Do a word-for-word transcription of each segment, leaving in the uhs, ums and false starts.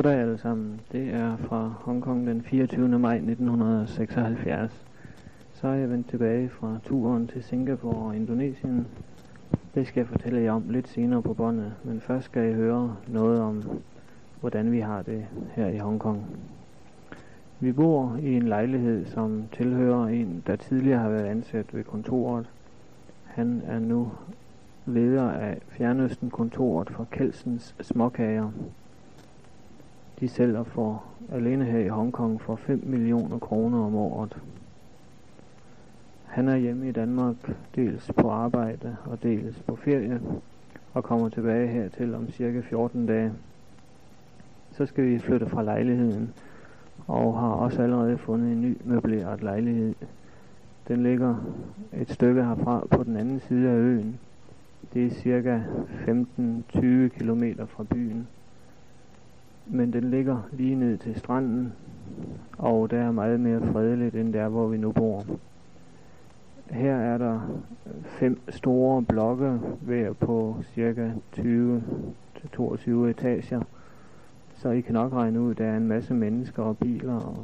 Goddag alle sammen. Det er fra Hongkong den fireogtyvende maj nitten seksoghalvfjerds. Så er jeg vendt tilbage fra turen til Singapore og Indonesien. Det skal jeg fortælle jer om lidt senere på båndet, men først skal I høre noget om, hvordan vi har det her i Hongkong. Vi bor i en lejlighed, som tilhører en, der tidligere har været ansat ved kontoret. Han er nu leder af Fjernøsten-kontoret for Kelsens Småkager. De sælger for alene her i Hongkong for fem millioner kroner om året. Han er hjemme i Danmark, dels på arbejde og dels på ferie, og kommer tilbage hertil om cirka fjorten dage. Så skal vi flytte fra lejligheden, og har også allerede fundet en ny møbleret lejlighed. Den ligger et stykke herfra på den anden side af øen. Det er cirka femten til tyve kilometer fra byen. Men den ligger lige ned til stranden, og der er meget mere fredeligt end der, hvor vi nu bor. Her er der fem store blokke hver på cirka tyve til toogtyve etager, så I kan nok regne ud, at der er en masse mennesker og biler. Og,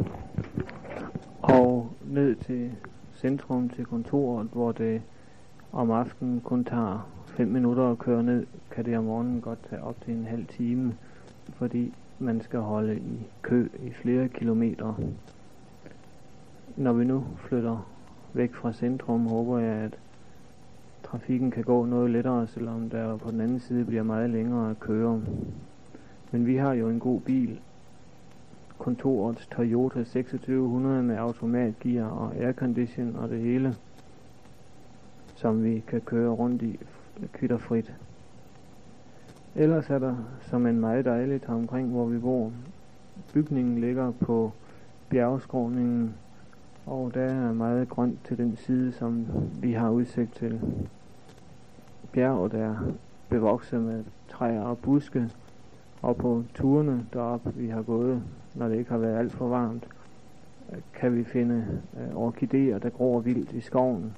og ned til centrum til kontoret, hvor det om aftenen kun tager fem minutter at køre ned, kan det om morgenen godt tage op til en halv time, fordi man skal holde i kø i flere kilometer. Når vi nu flytter væk fra centrum, håber jeg, at trafikken kan gå noget lettere, selvom der på den anden side bliver meget længere at køre. Men vi har jo en god bil. Kontorets Toyota seksogtyve hundrede med automatgear og aircondition og det hele, som vi kan køre rundt i kvitterfrit. Ellers er der som en meget dejligt her omkring, hvor vi bor. Bygningen ligger på bjergskråningen, og der er meget grønt til den side, som vi har udsigt til. Bjerget er bevokset med træer og buske, og på turene deroppe, vi har gået, når det ikke har været alt for varmt, kan vi finde øh, orkideer, der gror vildt i skoven.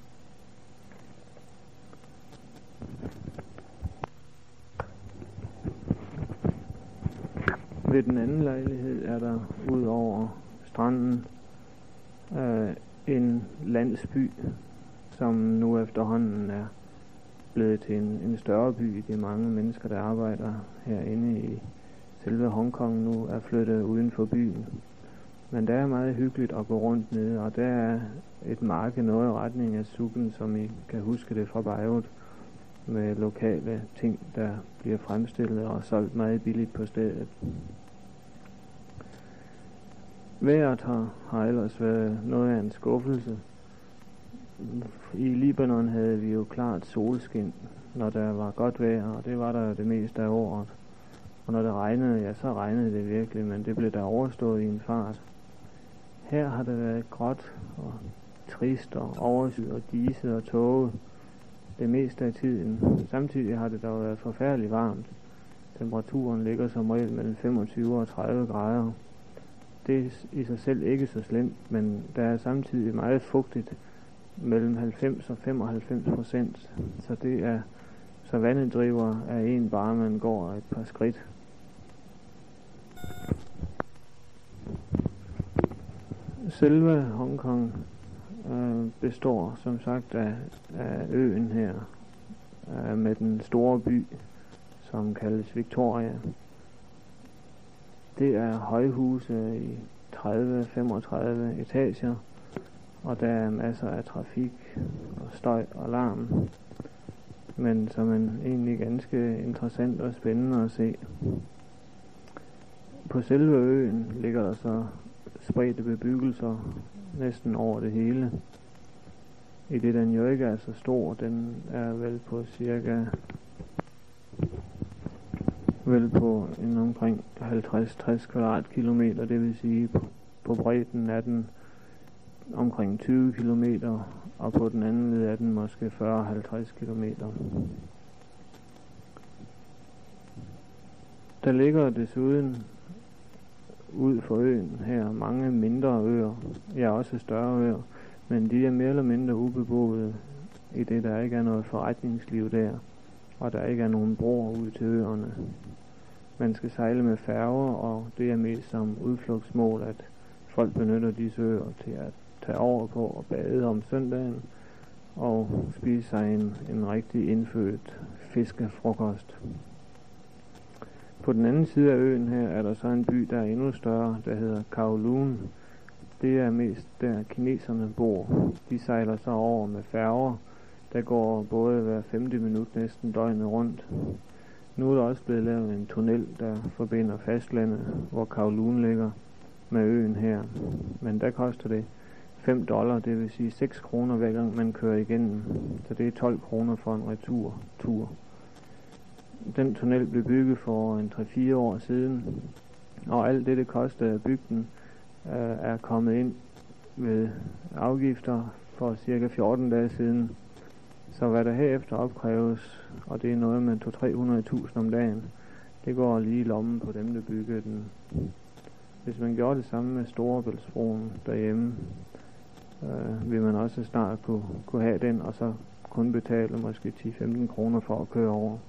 Ved den anden lejlighed er der ud over stranden øh, en landsby, som nu efterhånden er blevet til en, en større by. De mange mennesker, der arbejder herinde i selve Hongkong, nu er flyttet uden for byen. Men der er meget hyggeligt at gå rundt nede, og der er et marked noget i retning af Suppen, som I kan huske det fra Beirut, med lokale ting, der bliver fremstillet og solgt meget billigt på stedet. Vejret har, har ellers været noget af en skuffelse. I Libanon havde vi jo klart solskin, når der var godt vejr, og det var der det meste af året. Og når det regnede, ja, så regnede det virkelig, men det blev der overstået i en fart. Her har det været gråt og trist og overskyet og diset og tåget det meste af tiden. Samtidig har det dog været forfærdeligt varmt. Temperaturen ligger som regel mellem femogtyve og tredive grader. Det er i sig selv ikke så slemt, men der er samtidig meget fugtigt, mellem halvfems og femoghalvfems procent, så det er så vandet driver af en bare man går et par skridt. Selve Hongkong øh, består som sagt af, af øen her, øh, med den store by, som kaldes Victoria. Det er højhuse i tredive til femogtredive etager, og der er masser af trafik og støj og larm, men som er egentlig ganske interessant og spændende at se. På selve øen ligger der så spredte bebyggelser næsten over det hele. I det den jo ikke er så stor, den er vel på cirka vel på en omkring halvtreds til tres kvadratkilometer, det vil sige på, på bredden er den omkring tyve kilometer, og på den anden led er den måske fyrre til halvtreds kilometer. Der ligger desuden ud for øen her mange mindre øer, ja også større øer, men de er mere eller mindre ubeboede, i det der ikke er noget forretningsliv der, og der ikke er nogen broer ud til øerne. man skal sejle med færger, og det er mest som udflugtsmål, at folk benytter disse øer til at tage over på og bade om søndagen og spise sig en, en rigtig indfødt fiskefrokost. På den anden side af øen her er der så en by, der er endnu større, der hedder Kowloon. Det er mest der kineserne bor. De sejler så over med færger, der går både hver femte minut næsten døgnet rundt. Nu er der også blevet lavet en tunnel, der forbinder fastlandet, hvor Kowloon ligger, med øen her. Men der koster det fem dollar, det vil sige seks kroner hver gang man kører igennem. Så det er tolv kroner for en retur-tur. Den tunnel blev bygget for en tre fire år siden, og alt det, det kostede at bygge den, er kommet ind ved afgifter for cirka fjorten dage siden. Så hvad der herefter opkræves, og det er noget med to til tre hundrede tusind om dagen, det går lige i lommen på dem, der byggede den. Hvis man gjorde det samme med Storebæltsbroen derhjemme, øh, vil man også snart kunne, kunne have den, og så kun betale måske ti til femten kroner for at køre over.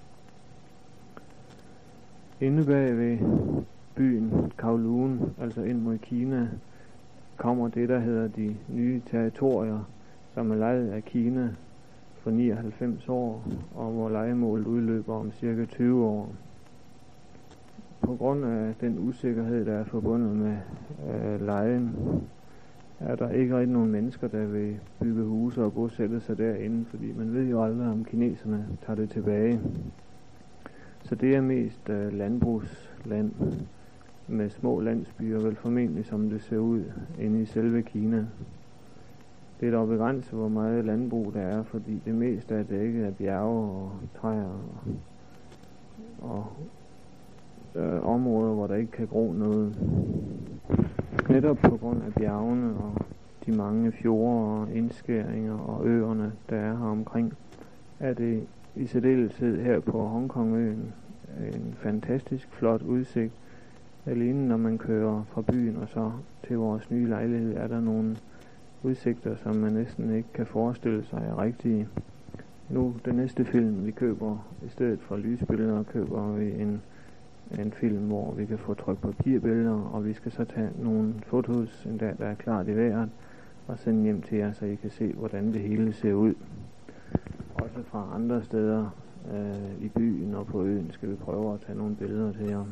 Inde bag ved byen Kowloon, altså ind mod Kina, kommer det, der hedder de nye territorier, som er lejet af Kina for nioghalvfems år, og hvor lejemålet udløber om cirka tyve år. På grund af den usikkerhed, der er forbundet med øh, lejen, er der ikke rigtig nogen mennesker, der vil bygge huse og bosætte sig derinde, fordi man ved jo aldrig, om kineserne tager det tilbage. Så det er mest øh, landbrugsland med små landsbyer, vel formentlig som det ser ud inde i selve Kina. Det er dog begrænset, hvor meget landbrug der er, fordi det meste er dækket af bjerge og træer og, og øh, områder, hvor der ikke kan gro noget. Netop på grund af bjergene og de mange fjorde og indskæringer og øerne, der er her omkring, er det i særdeleshed her på Hongkongøen en fantastisk flot udsigt. Alene når man kører fra byen og så til vores nye lejlighed, er der nogle udsigter, som man næsten ikke kan forestille sig er rigtige. Nu, den næste film, vi køber, i stedet for lysbilleder, køber vi en, en film, hvor vi kan få trykt papirbilleder, og vi skal så tage nogle fotos, en dag, der er klart i vejret, og sende hjem til jer, så I kan se, hvordan det hele ser ud. Også fra andre steder øh, i byen og på øen skal vi prøve at tage nogle billeder til jer.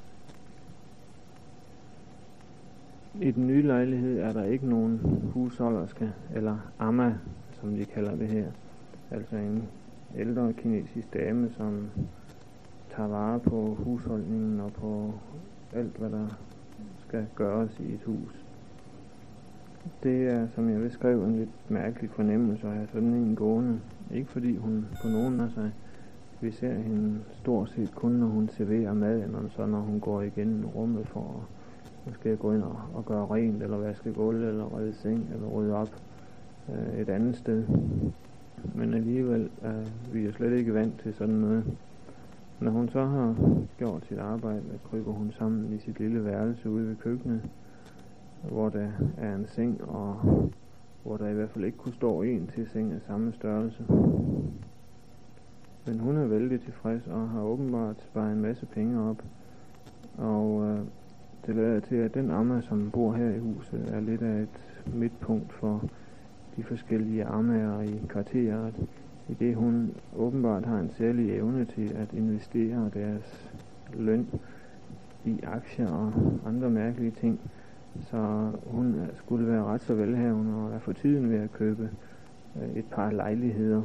I den nye lejlighed er der ikke nogen husholderske, eller amma, som de kalder det her. Altså en ældre kinesisk dame, som tager vare på husholdningen og på alt, hvad der skal gøres i et hus. Det er, som jeg vil skrive, en lidt mærkelig fornemmelse at have sådan en gående. Ikke fordi hun på nogen af sig. Vi ser hende stort set kun, når hun serverer maden, og så når hun går igennem rummet for at måske gå ind og, og gøre rent, eller vaske gulv, eller redde seng, eller rydde op øh, et andet sted. Men alligevel er vi jo slet ikke vant til sådan noget. Når hun så har gjort sit arbejde, kryber hun sammen i sit lille værelse ude ved køkkenet, hvor der er en seng, og hvor der i hvert fald ikke kunne stå en til seng af samme størrelse. Men hun er vældig tilfreds og har åbenbart sparet en masse penge op. Og øh, det lader til, at den amma, som bor her i huset, er lidt af et midtpunkt for de forskellige ammaer i kvarteret, i det hun åbenbart har en særlig evne til at investere deres løn i aktier og andre mærkelige ting. Så hun skulle være ret så velhavende og er for tiden ved at købe øh, et par lejligheder.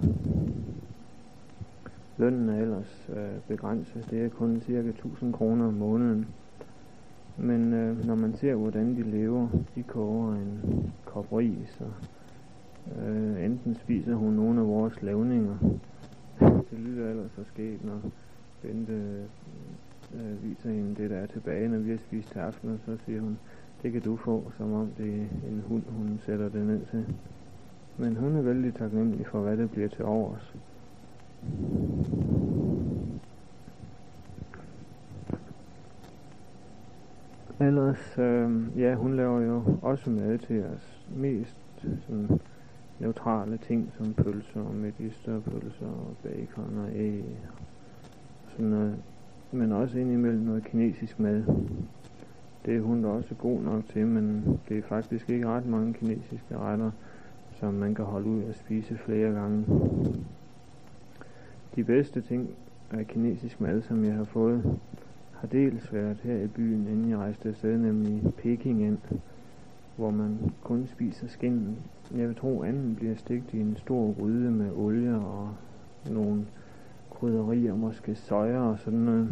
Lønnen er ellers øh, begrænset. Det er kun cirka tusind kroner om måneden. Men øh, når man ser, hvordan de lever, de koger en kop ris, og øh, enten spiser hun nogle af vores lavninger. Det lyder ellers så skægt, når Bente øh, viser hende det, der er tilbage, når vi har spist til aften, og så siger hun, det kan du få, som om det er en hund, hun sætter det ned til. Men hun er vældig taknemmelig for, hvad det bliver til overs. Ellers, øh, ja, hun laver jo også mad til os. Mest sådan neutrale ting, som pølser og medisterpølser og bacon og æg. Sådan noget. men også indimellem noget kinesisk mad. Det er hun da også god nok til, men det er faktisk ikke ret mange kinesiske retter, som man kan holde ud og spise flere gange. De bedste ting af kinesisk mad, som jeg har fået, har dels været her i byen, inden jeg rejste afsted, nemlig Peking ind, hvor man kun spiser skinden. Jeg vil tro, anden bliver stegt i en stor gryde med olie og nogle krydderier, måske soja og sådan noget.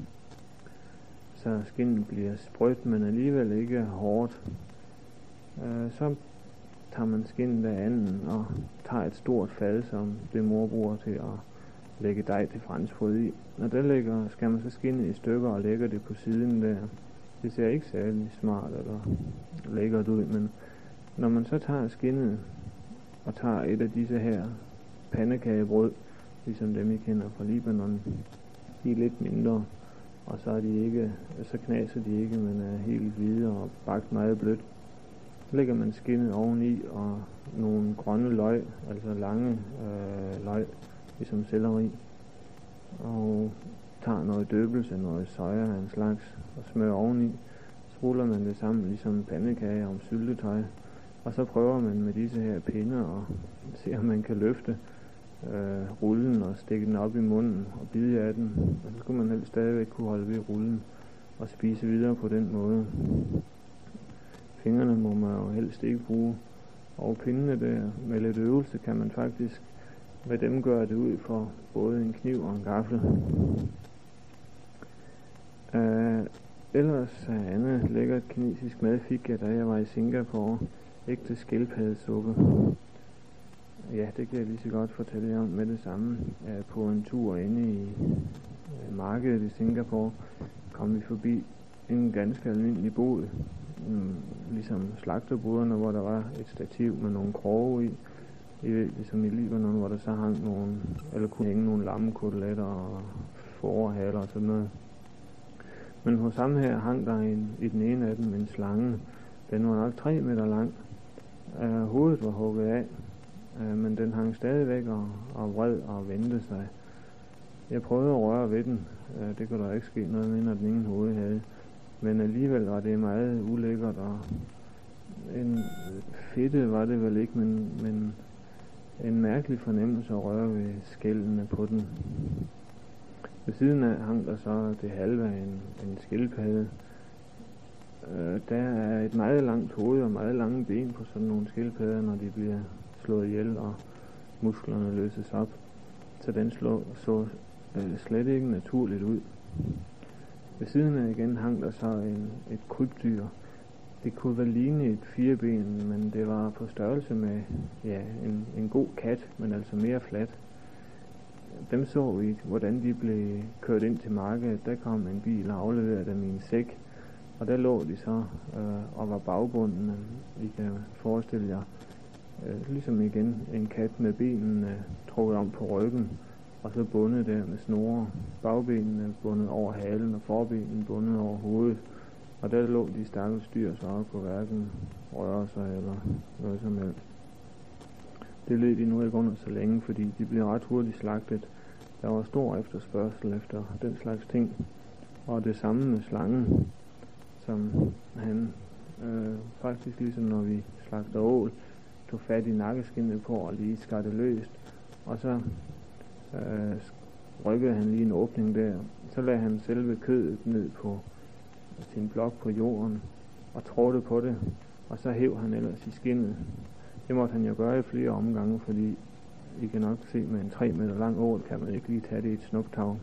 Så skinden bliver sprødt, men alligevel ikke hårdt. Øh, så tager man skinden af anden og tager et stort fad, som det mor bruger til at lægge dej til franskbrød i. Når det lægger, skal man så skindet i stykker og lægger det på siden der. Det ser ikke særlig smart eller lækkert ud, men når man så tager skindet og tager et af disse her pandekagebrød, ligesom dem I kender fra Libanon, de er lidt mindre, og så er de ikke, så knaser de ikke, men er helt hvide og bagt meget blødt. Så lægger man skindet oveni og nogle grønne løg, altså lange øh, løg, ligesom selleri, og tager noget døbelse, noget soja af en slags, og smører oveni. Så ruller man det sammen ligesom pandekager om syltetøj, og så prøver man med disse her pinde og se om man kan løfte øh, rullen og stikke den op i munden og bide af den, og så skulle man helst stadigvæk kunne holde ved rullen og spise videre på den måde. Fingrene må man jo helst ikke bruge, og pindene der med lidt øvelse kan man faktisk med dem gøre det ud for både en kniv og en gaffel. Uh, ellers uh, andet lækkert kinesisk mad fik jeg, da jeg var i Singapore. Ægte skildpaddesuppe. Ja, det kan jeg lige så godt fortælle jer om med det samme. Uh, på en tur inde i uh, markedet i Singapore kom vi forbi en ganske almindelig bod, mm, ligesom slagterboderne, hvor der var et stativ med nogle kroge i. I ved, ligesom i Libanon, hvor der så hang nogle, eller kunne hænge nogle lammekoteletter og fårehaler og sådan noget. Men hos ham her hang der en, i den ene af dem en slange. Den var nok tre meter lang. Uh, hovedet var hugget af, uh, men den hang stadigvæk og, og vred og vendte sig. Jeg prøvede at røre ved den. Uh, det kunne der ikke ske noget med, når den ingen hoved havde. Men alligevel var det meget ulækkert, og en fedte var det vel ikke, men, men en mærkelig fornemmelse at røre ved skællene på den. Ved siden af hang der så det halve af en, en skildpadde. Øh, der er et meget langt hoved og meget lange ben på sådan nogle skildpadder, når de bliver slået ihjel og musklerne løses op. Så den slå, så øh, slet ikke naturligt ud. Ved siden af igen hang der så en, et krybdyr. Det kunne vel ligne et fireben, men det var på størrelse med ja, en, en god kat, men altså mere flat. Dem så vi, hvordan de blev kørt ind til markedet. Der kom en bil og afleverede dem i en sæk, og der lå de så øh, og var bagbundne. I kan forestille jer, øh, ligesom igen en kat med benene trukket om på ryggen, og så bundet der med snore. Bagbenene bundet over halen og forbenene bundet over hovedet. Og der lå de stakkels dyr så og kunne hverken røre sig eller noget som helst. Det led de nu ikke under så længe, fordi de blev ret hurtigt slagtet. Der var stor efterspørgsel efter den slags ting. Og det samme med slangen, som han øh, faktisk ligesom når vi slagter ål, tog fat i nakkeskindet på og lige skar det løst. Og så øh, rykkede han lige en åbning der. Så lagde han selve kødet ned på sin blok på jorden og trådte på det, og så hæv han ellers i skindet. Det måtte han jo gøre i flere omgange, fordi I kan nok se med en tre meter lang ål, kan man ikke lige tage det i et snuptag.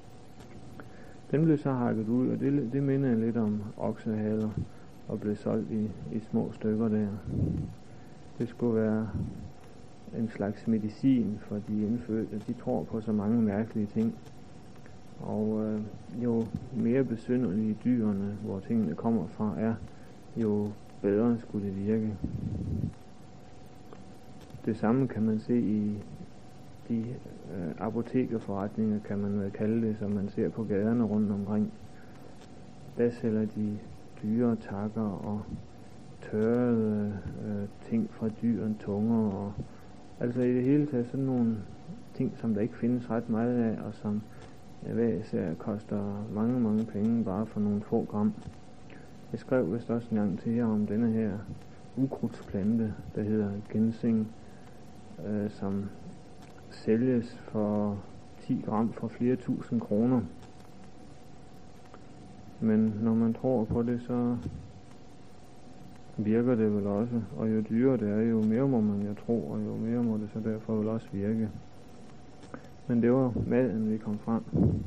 Den blev så hakket ud, og det, det minder lidt om oksehaler og blev solgt i, i små stykker der. Det skulle være en slags medicin for de indfødte. De tror på så mange mærkelige ting. Og øh, jo mere besynderlige dyrene, hvor tingene kommer fra, er, jo bedre skulle det virke. Det samme kan man se i de øh, apotekerforretninger, kan man vel kalde det, som man ser på gaderne rundt omkring. Der sælger de dyre takker og tørrede øh, ting fra dyr, tunger og altså i det hele taget sådan nogle ting, som der ikke findes ret meget af, og som hver især koster mange, mange penge bare for nogle få gram. Jeg skrev vist også en gang til jer om denne her ukrudtsplante, der hedder ginseng, øh, som sælges for ti gram for flere tusind kroner. Men når man tror på det, så virker det vel også, og jo dyrere det er, jo mere må man jo tro, og jo mere må det så derfor vel også virke. Men det var maden, vi kom frem.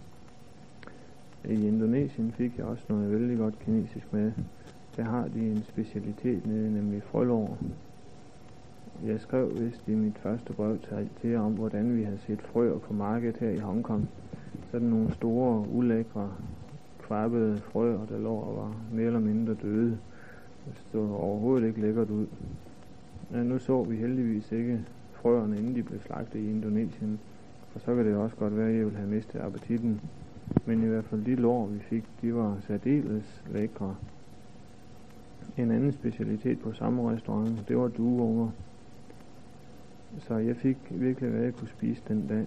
I Indonesien fik jeg også noget vældig godt kinesisk mad. Der har de en specialitet nede, nemlig frølår. Jeg skrev vist i mit første brev til, til jer om, hvordan vi har set frøer på markedet her i Hongkong. Sådan nogle store, ulækre, kvabbede frøer, der lå og var mere eller mindre døde. Det stod overhovedet ikke lækkert ud. Ja, nu så vi heldigvis ikke frøerne, inden de blev slagtet i Indonesien. Og så kan det også godt være, at jeg vil have mistet appetitten. Men i hvert fald de lår, vi fik, de var særdeles lækre. En anden specialitet på samme restaurant, det var dueunger. Så jeg fik virkelig, hvad jeg kunne spise den dag.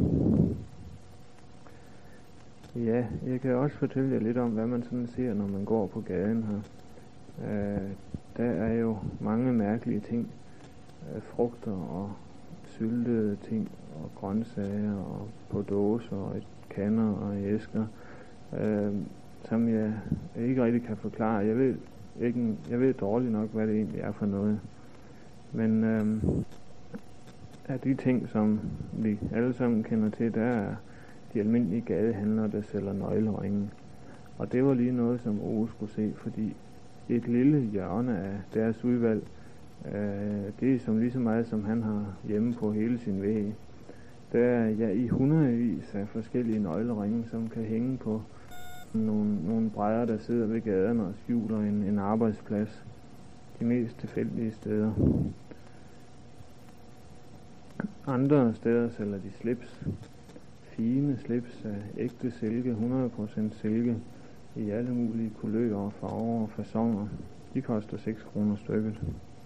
Ja, jeg kan også fortælle jer lidt om, hvad man sådan ser, når man går på gaden her. Uh, der er jo mange mærkelige ting. Uh, frugter og syltede ting og grøntsager og på dåser og i kander og i æsker, uh, som jeg ikke rigtig kan forklare. Jeg ved, ikke, jeg ved dårligt nok, hvad det egentlig er for noget. Men uh, af de ting, som vi alle sammen kender til, der er de almindelige gadehandlere, der sælger nøgleringe. Og det var lige noget, som Ove skulle se, fordi et lille hjørne af deres udvalg, øh, det er som lige så meget, som han har hjemme på hele sin væg. Der er ja, i hundredvis af forskellige nøgleringe, som kan hænge på nogle, nogle brædder, der sidder ved gaderne og skjuler en, en arbejdsplads. De mest tilfældige steder. Andre steder sælger de slips. Fine slips af ægte silke, hundrede procent silke, i alle mulige kulører, farver og fasoner. De koster seks kroner stykket.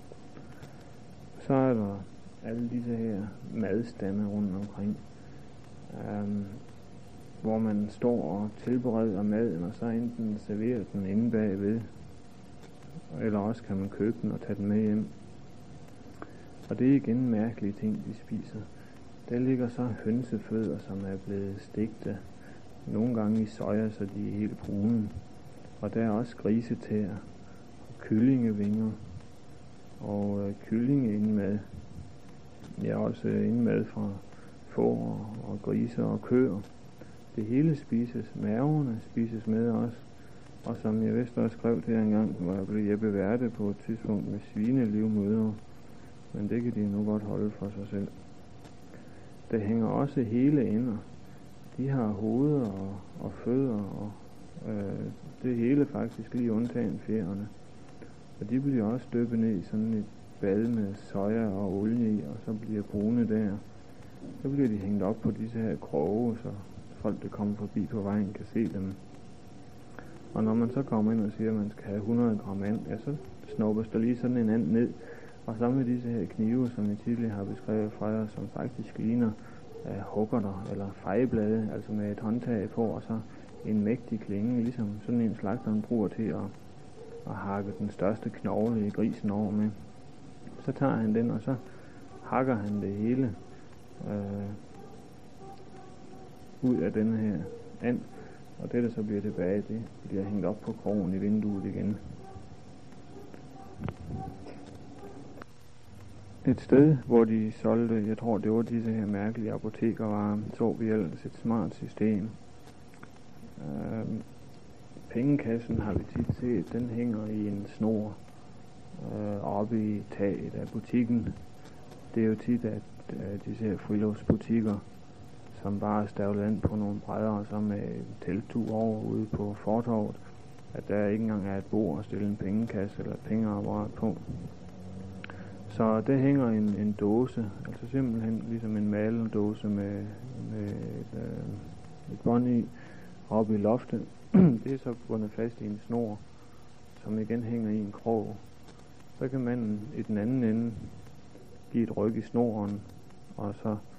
Så er der alle disse her madstande rundt omkring, um, hvor man står og tilbereder maden, og så enten serverer den inde bagved, eller også kan man købe den og tage den med hjem. Og det er igen mærkelige ting, de spiser. Der ligger så hønsefødder, som er blevet stegte, nogle gange i soja, så de er helt brune. Og der er også grisetæer, og kyllingevinger, og øh, kyllinge indmad. Ja, også øh, indmad fra får og griser og køer. Det hele spises, maverne spises med også. Og som jeg vist også skrev til en gang, hvor jeg blev Jeppe Værte på et tidspunkt med svinelivmøder. Men det kan de nu godt holde for sig selv. Der hænger også hele ender. De har hoveder og, og fødder, og øh, det hele faktisk lige undtagen fjerene. Og de bliver også dyppet ned i sådan et bad med soja og olie i, og så bliver brune der. Så bliver de hængt op på disse her kroge, så folk, der kommer forbi på vejen, kan se dem. Og når man så kommer ind og siger, at man skal have hundrede gram and, ja, så snuppes der lige sådan en and ned. Og så med disse her knive, som jeg tidligere har beskrevet fra jer, som faktisk ligner uh, huggerter eller fejeblade, altså med et håndtag på, og så en mægtig klinge, ligesom sådan en slagteren bruger til at, at hakke den største knogle i grisen over med. Så tager han den, og så hakker han det hele uh, ud af denne her and, og det der så bliver tilbage, det bliver hængt op på krogen i vinduet igen. Et sted, hvor de solgte, jeg tror det var disse her mærkelige apotekervarer, så vi ellers et smart system. Øh, pengekassen har vi tit set, den hænger i en snor øh, oppe i taget af butikken. Det er jo tit, at øh, disse her friluftsbutikker, som bare er stavlet ind på nogle brædder, og så med telttur over ude på fortovet, at der ikke engang er et bord at stille en pengekasse eller et pengeapparat på. Så der hænger en, en dåse, altså simpelthen ligesom en maledåse med, med et, øh, et bånd i, oppe i loftet. Det er så bundet fast i en snor, som igen hænger i en krog. Så kan man i den anden ende give et ryk i snoren, og så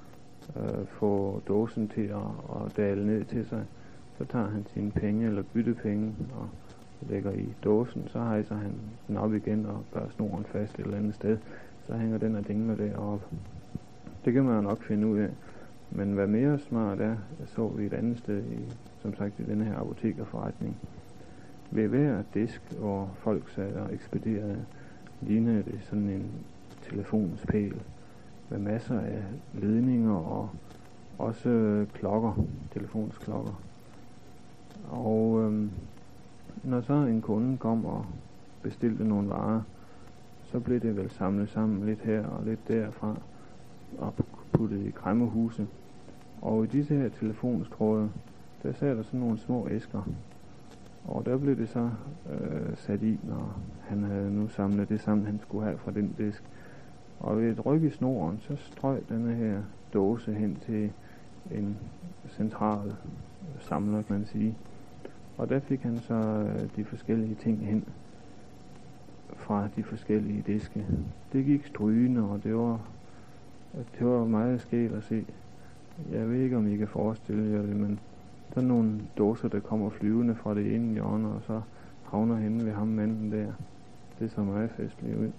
øh, få dåsen til at, at dale ned til sig. Så tager han sine penge eller byttepenge og lægger i dåsen, så hejser han den op igen og gør snoren fast et eller andet sted. Så hænger den og dingler deroppe. Det kan man jo nok finde ud af. Men hvad mere smart er, så vi et andet sted, i, som sagt i denne her apotekerforretning. Ved hver disk, hvor folk sad og ekspederede, lignede det sådan en telefonspæl med masser af ledninger og også klokker, telefonsklokker. Og øhm, når så en kunde kom og bestilte nogle varer, så blev det vel samlet sammen lidt her og lidt derfra og puttet i kræmmehuse. Og i disse her telefonstråde, der sad der sådan nogle små æsker. Og der blev det så øh, sat i, når han havde nu samlet det sammen, han skulle have fra den disk. Og ved et ryk i snoren, så strøg denne her dåse hen til en central samler, kan man sige. Og der fik han så øh, de forskellige ting hen fra de forskellige diske. Det gik strygende, og det var, det var meget skægt at se. Jeg ved ikke, om I kan forestille jer det, men der er nogle dåser, der kommer flyvende fra det ene hjørne, og så havner henne ved ham manden der. Det så meget festligt ud.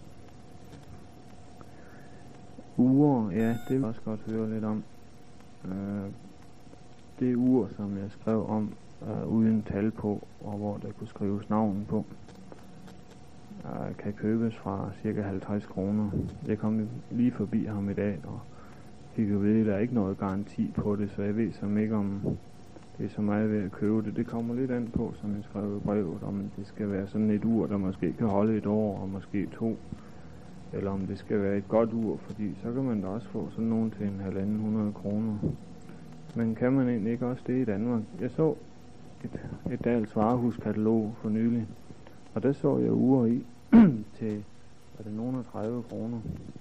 Ure, ja, det vil jeg også godt høre lidt om. Uh, det ur, som jeg skrev om, uh, uden tal på, og hvor der kunne skrives navn på, uh, kan købes fra cirka halvtreds kroner. Jeg kom lige forbi ham i dag, og fik jo ved, at der er ikke noget garanti på det, så jeg ved som ikke, om det er så meget ved at købe det. Det kommer lidt an på, som jeg skrev i brevet, om det skal være sådan et ur, der måske kan holde et år, og måske to, eller om det skal være et godt ur, fordi så kan man da også få sådan nogen til en halvanden hundrede kroner. Men kan man egentlig ikke også det i Danmark? Jeg så et, et Dahls varehuskatalog for nylig, og der så jeg ure i til, var det nogen af tredive kroner.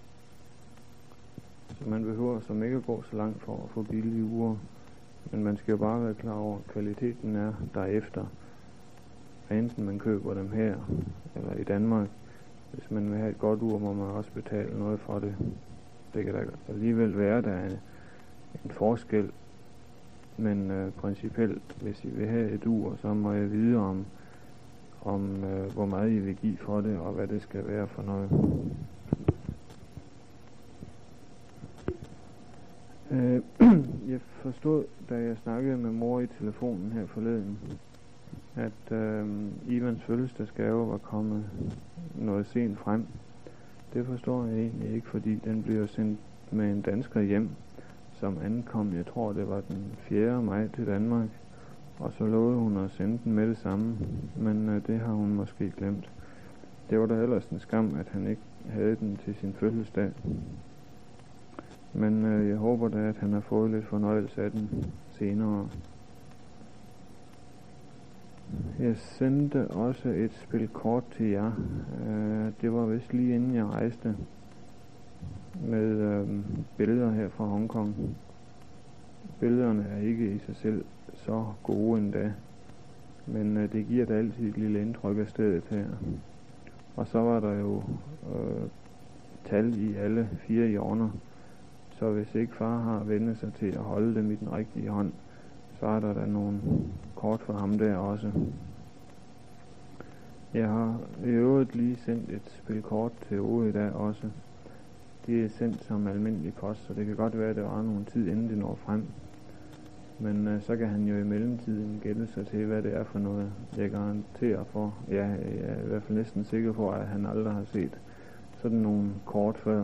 Så man behøver som ikke at gå så langt for at få billige ure. Men man skal jo bare være klar over, at kvaliteten er derefter. Enten man køber dem her, eller i Danmark. Hvis man vil have et godt ur, må man også betale noget for det. Det kan da alligevel være, der er en forskel. Men øh, principielt, hvis I vil have et ur, så må jeg vide om, om øh, hvor meget I vil give for det, og hvad det skal være for noget. Øh, jeg forstod, da jeg snakkede med mor i telefonen her forleden, at øh, Ivans fødselsdagsgave var kommet noget sent frem. Det forstår jeg egentlig ikke, fordi den blev sendt med en dansker hjem, som ankom, jeg tror det var den fjerde maj til Danmark, og så lovede hun at sende den med det samme, men øh, det har hun måske glemt. Det var da ellers en skam, at han ikke havde den til sin fødselsdag. Men øh, jeg håber da, at han har fået lidt fornøjelse af den senere. Jeg sendte også et spil kort til jer. Øh, det var vist lige inden jeg rejste. Med øh, billeder her fra Hongkong. Billederne er ikke i sig selv så gode endda. Men øh, det giver da altid et lille indtryk af stedet her. Og så var der jo øh, tal i alle fire hjørner. Så hvis ikke far har vendt sig til at holde dem i den rigtige hånd, så er der da nogle kort for ham der også. Jeg har i øvrigt lige sendt et spil kort til Ove i dag også. Det er sendt som almindelig post, så det kan godt være, at det var nogle tid inden det når frem. Men øh, så kan han jo i mellemtiden gætte sig til, hvad det er for noget. Jeg garanterer for, ja, jeg er i hvert fald næsten sikker på, at han aldrig har set sådan nogle kort før.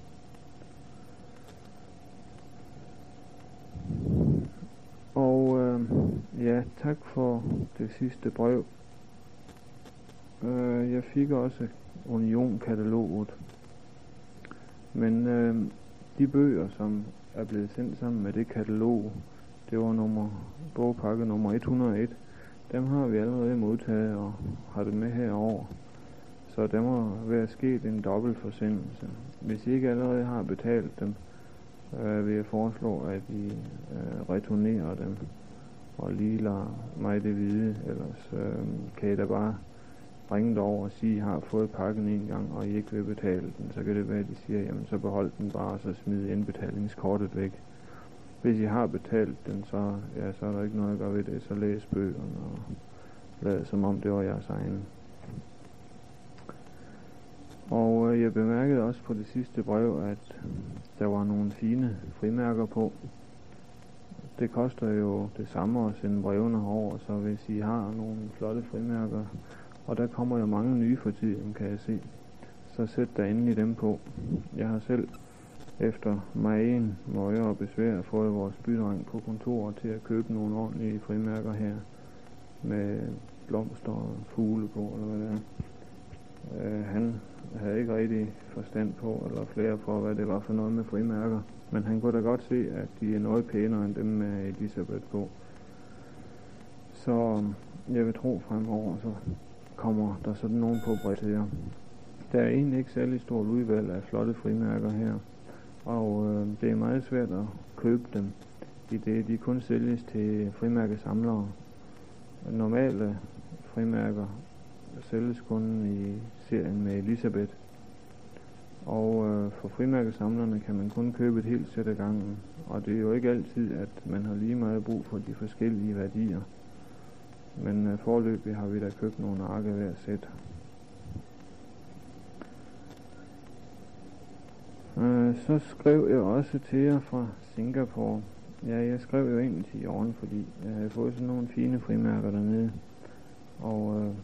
Og øh, ja, tak for det sidste brev. Øh, jeg fik også Union-kataloget. Men øh, de bøger, som er blevet sendt sammen med det katalog, det var nummer, bogpakke nummer et hundrede og et, dem har vi allerede modtaget og har det med herover. Så der må være sket en dobbelt forsendelse. Hvis I ikke allerede har betalt dem, øh, vil jeg foreslå, at I øh, returnerer dem og lige lader mig det vide. Ellers øh, kan I da bare ringe derover og sige, at I har fået pakken en gang, og I ikke vil betale den, så kan det være, at de siger, jamen så behold den bare, og så smid indbetalingskortet væk. Hvis I har betalt den, så, ja, så er der ikke noget at gøre ved det, så læs bøgerne og lad som om det var jeres egen. Og øh, jeg bemærkede også på det sidste brev, at der var nogle fine frimærker på. Det koster jo det samme at sende brevene over, så hvis I har nogle flotte frimærker, og der kommer jo mange nye for tiden, kan jeg se, så sæt der endelig dem på. Jeg har selv efter magen, møje og besvær fået vores bydreng på kontoret til at købe nogle ordentlige frimærker her, med blomster og fugle på, eller hvad det er. Uh, han havde ikke rigtig forstand på, eller flere på, hvad det var for noget med frimærker, men han kunne da godt se, at de er noget pænere end dem med Elisabeth på. Så jeg vil tro fremover, så kommer der sådan nogen på bredt til jer. Der er egentlig ikke særlig stort udvalg af flotte frimærker her, og øh, det er meget svært at købe dem, i det de kun sælges til frimærkesamlere. Normale frimærker sælges kun i serien med Elisabeth, og øh, for frimærkesamlerne kan man kun købe et helt sæt ad gangen, og det er jo ikke altid, at man har lige meget brug for de forskellige værdier. Men øh, foreløbig har vi da købt nogle ark af hver sæt. Øh, så skrev jeg også til jer fra Singapore. Ja, jeg skrev jo egentlig til Jørgen, fordi jeg havde fået sådan nogle fine frimærker dernede, og øh,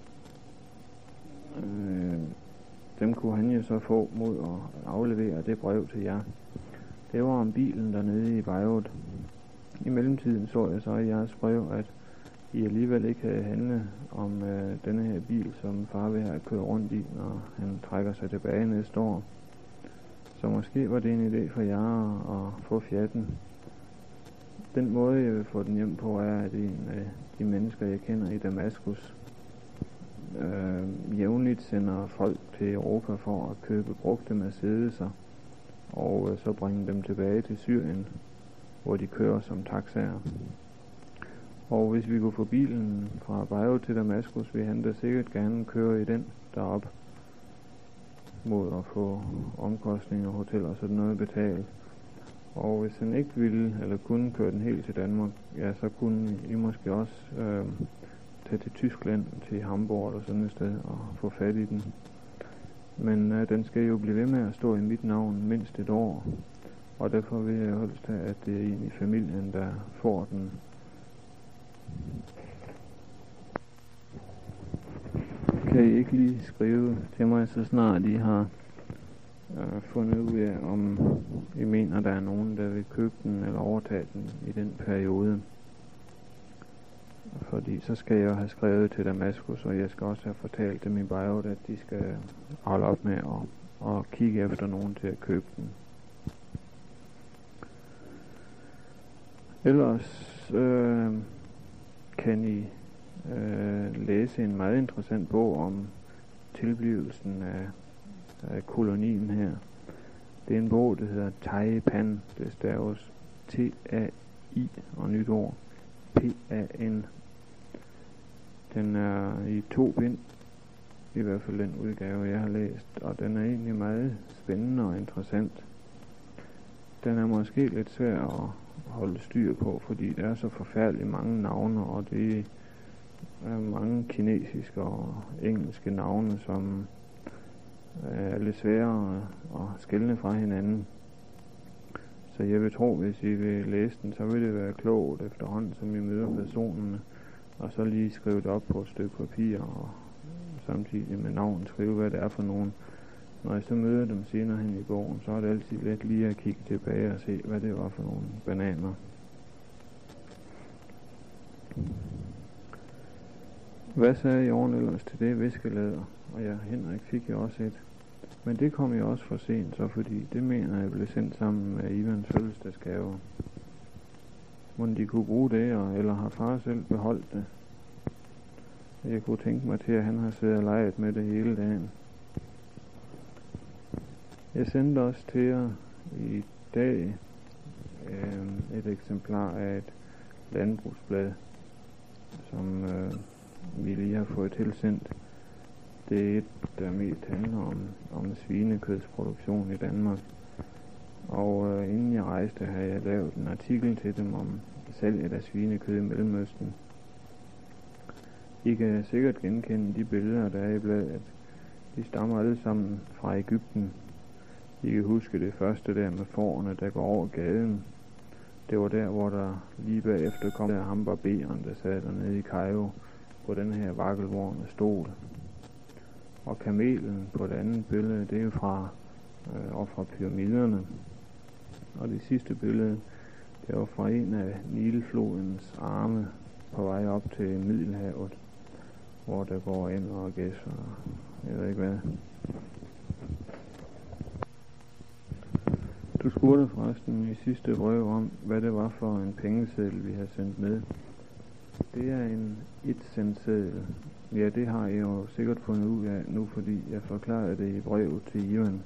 øh, dem kunne han jo så få mod at aflevere det brev til jer. Det var om bilen dernede i Beirut. I mellemtiden så jeg så i jeres brev, at I alligevel ikke havde handlet om øh, denne her bil, som far vil have kørt rundt i, når han trækker sig tilbage næste år. Så måske var det en idé for jer at få Fiatten. Den måde, jeg vil få den hjem på, er, at en af de mennesker, jeg kender i Damaskus, øh, jævnligt sender folk til Europa for at købe brugte Mercedes'er, og øh, så bringe dem tilbage til Syrien, hvor de kører som taxaer. Og hvis vi kunne få bilen fra Beirut til Damaskus, vil han da sikkert gerne køre i den derop, mod at få omkostninger, hotel og sådan noget betalt. Og hvis han ikke ville, eller kunne køre den helt til Danmark, ja, så kunne I måske også øh, tage til Tyskland, til Hamburg eller sådan et sted, og få fat i den. Men øh, den skal jo blive ved med at stå i mit navn mindst et år, og derfor vil jeg helst have, at det er en i familien, der får den. Kan I ikke lige skrive til mig, så snart I har øh, fundet ud af, om I mener, der er nogen, der vil købe den eller overtage den i den periode? Fordi så skal jeg have skrevet til Damaskus, og jeg skal også have fortalt dem i Beirut, at de skal holde op med at, at kigge efter nogen til at købe den. Ellers øh, kan I øh, læse en meget interessant bog om tilblivelsen af, af kolonien her. Det er en bog, der hedder Taipan. Det staves T A I og nyt ord P A N. Den er i to bind, i hvert fald den udgave, jeg har læst, og den er egentlig meget spændende og interessant. Den er måske lidt svær at holde styr på, fordi der er så forfærdeligt mange navne, og det er mange kinesiske og engelske navne, som er lidt svære at skelne fra hinanden. Så jeg vil tro, hvis I vil læse den, så vil det være klogt efterhånden, som I møder personerne, og så lige skrive det op på et stykke papir, og samtidig med navn skrive, hvad det er for nogen. Når jeg så møder dem senere hen i bogen, så er det altid let lige at kigge tilbage og se, hvad det var for nogle bananer. Hvad sagde Jørgen ellers til det viskelæder? Og ja, Henrik fik jo også et. Men det kom jo også for sent, så fordi det mener jeg blev sendt sammen med Ivans fødselsdagsgave. Må de kunne bruge det, eller har far selv beholdt det? Jeg kunne tænke mig til, at han har siddet og leget med det hele dagen. Jeg sendte også til jer i dag øh, et eksemplar af et landbrugsblad, som øh, vi lige har fået tilsendt. Det er et, der mest handler om, om svinekødsproduktion i Danmark. Og øh, inden jeg rejste, havde jeg lavet en artikel til dem om salget af svinekød i Mellemøsten. I kan sikkert genkende de billeder, der er i bladet. De stammer alle sammen fra Egypten. I kan huske det første der med fårene, der går over gaden. Det var der, hvor der lige bagefter kom der ham barberen, der sad dernede i Kairo på den her vakkelvorne stol. Og kamelen på det andet billede, det er jo fra, øh, og fra pyramiderne. Og det sidste billede, det var fra en af Nilflodens arme på vej op til Middelhavet, hvor der går ind og gæs og jeg ved ikke hvad. Du spurgte forresten i sidste brev om, hvad det var for en pengeseddel, vi har sendt med. Det er en et cent seddel. Ja, det har jeg jo sikkert fundet ud af nu, fordi jeg forklarede det i brevet til Ivan.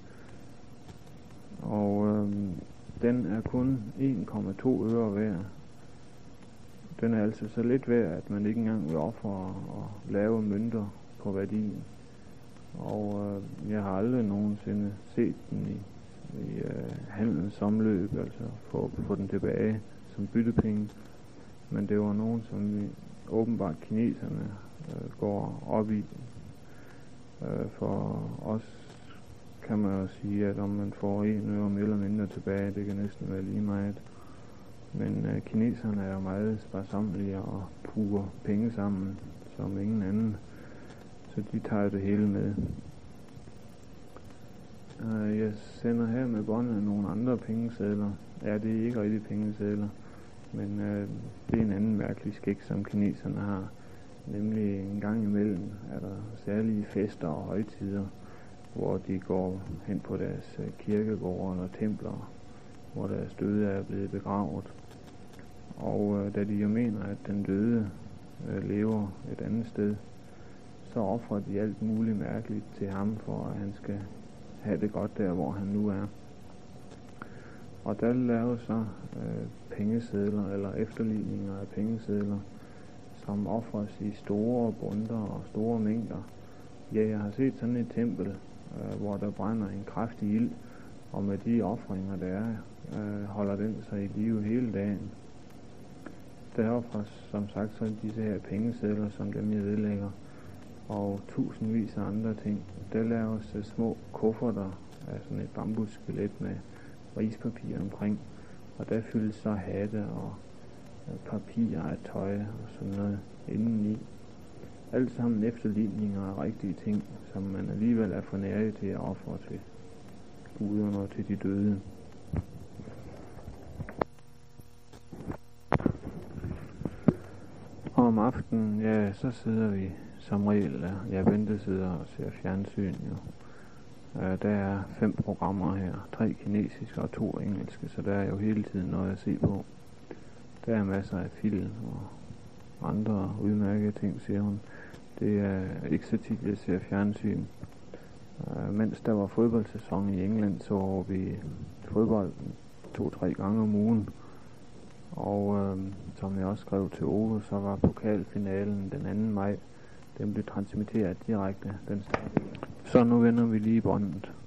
Og øhm, den er kun en komma to øre værd. Den er altså så lidt værd, at man ikke engang vil ofre at lave mønter på værdien. Og øh, jeg har aldrig nogensinde set den i, i øh, handelens omløb, altså få, få den tilbage som byttepenge. Men det var nogen, som vi, åbenbart kineserne øh, går op i. Øh, for os kan man jo sige, at om man får en øre mere eller mindre tilbage, det kan næsten være lige meget. Men øh, kineserne er jo meget sparsommelige og puger penge sammen, som ingen anden. Så de tager det hele med. Uh, jeg sender her med båndet nogle andre pengesedler. Ja, det er ikke rigtig pengesedler, men uh, det er en anden mærkelig skik, som kineserne har. Nemlig en gang imellem er der særlige fester og højtider, hvor de går hen på deres uh, kirkegårde eller templer, hvor deres døde er blevet begravet. Og uh, da de jo mener, at den døde uh, lever et andet sted, så offrer de alt muligt mærkeligt til ham, for at han skal have det godt der, hvor han nu er. Og der laves så øh, pengesedler eller efterligninger af pengesedler, som offres i store bundter og store mængder. Ja, jeg har set sådan et tempel, øh, hvor der brænder en kraftig ild, og med de offringer der er, øh, holder den sig i live hele dagen. Der offres som sagt så disse her pengesedler, som dem jeg vedlægger, og tusindvis af andre ting. Der laves uh, små kufferter af sådan et bambusskelet med rispapir omkring, og der fyldes så hatte og uh, papir af tøj og sådan noget indeni. Alt sammen efterligninger af rigtige ting, som man alligevel er for nære til at ofre til guderne og til de døde. Og om aftenen, ja, så sidder vi som regel, ja, Bente sidder og ser fjernsyn jo. Uh, der er fem programmer her, tre kinesiske og to engelske, så der er jo hele tiden noget at se på. Der er masser af film og andre udmærkede ting, siger hun. Det er ikke så tit, jeg ser fjernsyn. Uh, mens der var fodboldsæson i England, så vi fodbold to-tre gange om ugen. Og øh, som jeg også skrev til Ove, så var pokalfinalen den anden maj. Den blev transmitteret direkte. Den så nu vender vi lige båndet.